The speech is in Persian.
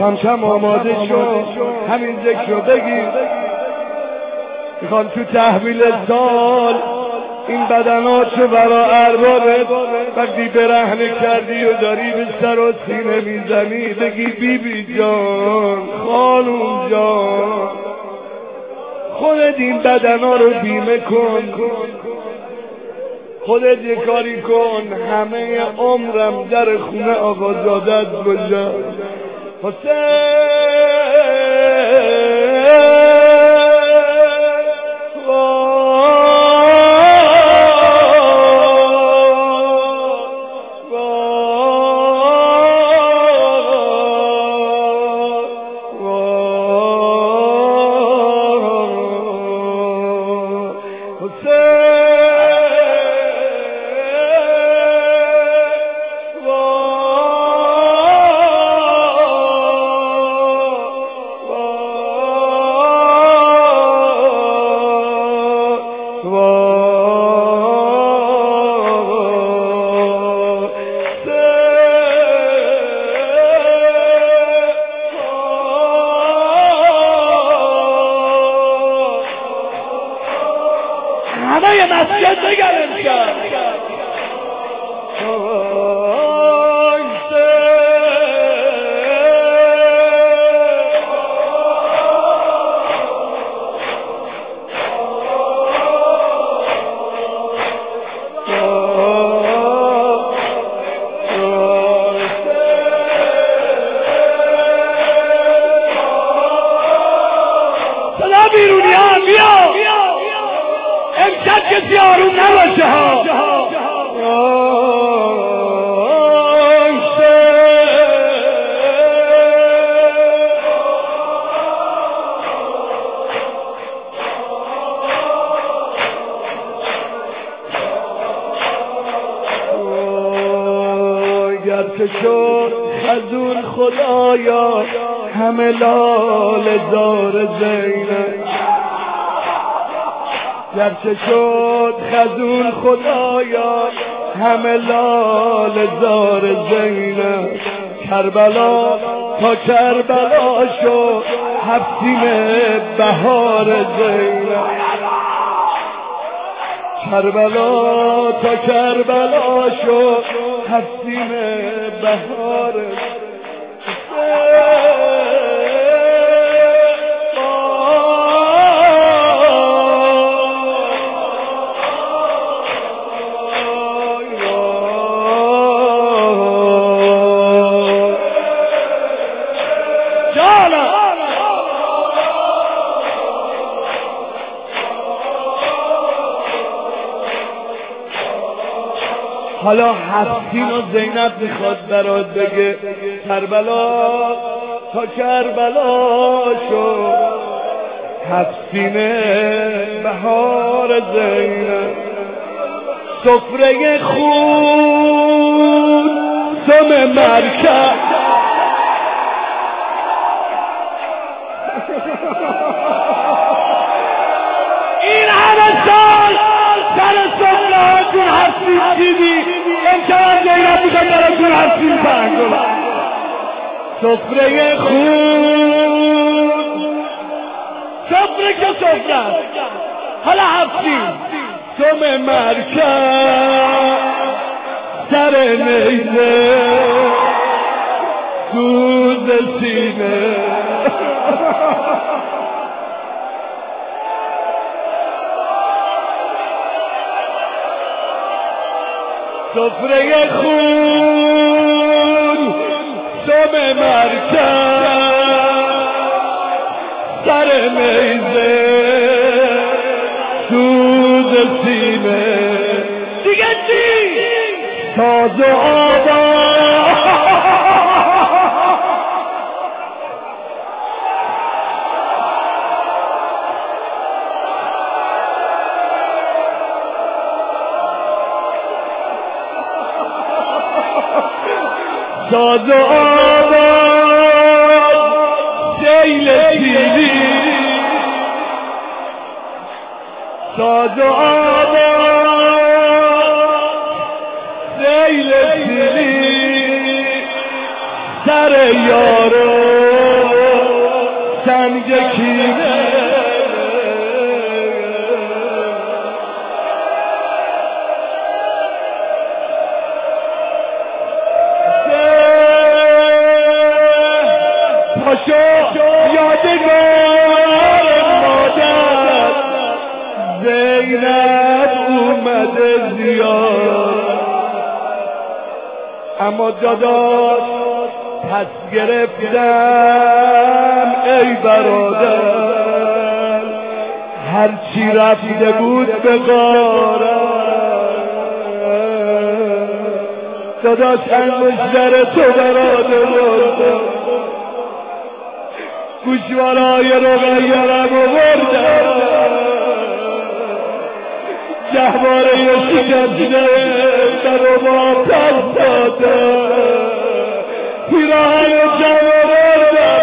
کم کم آماده شو، همین ذکر رو بگیر. میخوام تو تحویل سال این بدناتو برا اربابت وقتی برهنه کردی و داری به سر و سینه میزنی بگی بی بی جان، خانوم جان، خودت این بدنا رو بیمه کن، خودت یه کاری کن همه عمرم در خونه آقازادت باشم. حسین همه مسجد بگرم کرد صدا بیرونی هم بیا امشب کسی آروم نباشه ها. گرچه شد خزون خدایا همه لال زار زینب، گرچه شد خزون خدایا همه لال زار زینب، کربلا تا کربلا شد هفتیم بهار زینب، کربلا تا کربلا شد هفتیم بهار حالا هفتین و زینب میخواد برات بگه کربلا تا کربلا شد هفتین بهار زینب، سفره خون سم مرکب این همه سال سر سفره هاتون هفتین چیزی امشب زینب میخواد براتون هفتین پنگل سفره خون، سفره که سفره است، حالا هفتین سم مرکب سر نیزه سوز سینه سفره خون سم مرکب سر نیزه سوز سینه، دیگه چی؟ ساز و آواز ساز و آواز سیل سیلی، ساز و آواز سیل سیلی سر یارو سنگ کینه پاشو یادگار مادر زینب اومده زیاد اما داداش پس گرفتم ای برادر هرچی رفته بود به غارم داداش انگشتر تو برادر بردم گوشوارای رقیرم بردم جهواره شکسته در و با پس دادم پیراهن جمع بردم